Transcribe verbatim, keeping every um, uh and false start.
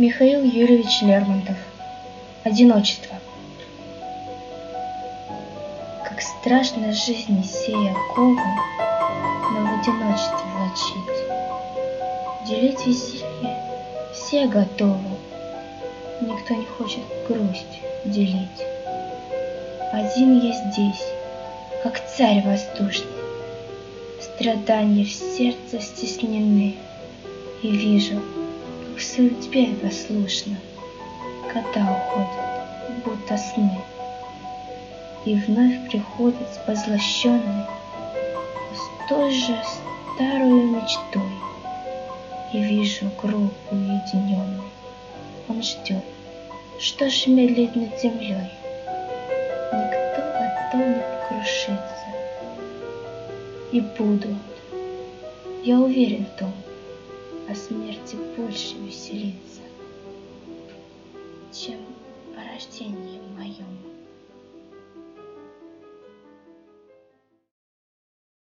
Михаил Юрьевич Лермонтов. Одиночество. Как страшно жизни сей оковы, но в одиночестве влачить. Делить веселье все готовы, никто не хочет грусть делить. Один я здесь, как царь воздушный, страдания в сердце стеснены, и вижу, как в судьбе послушно года уходят, будто сны, и вновь приходит с позлощенной, с той же старою мечтой, и вижу гроб уединенный. Он ждет, что ж медлит над землей. Никто на том не покрушится, и буду, я уверен в том, о смерти больше веселиться, чем о рождении моем.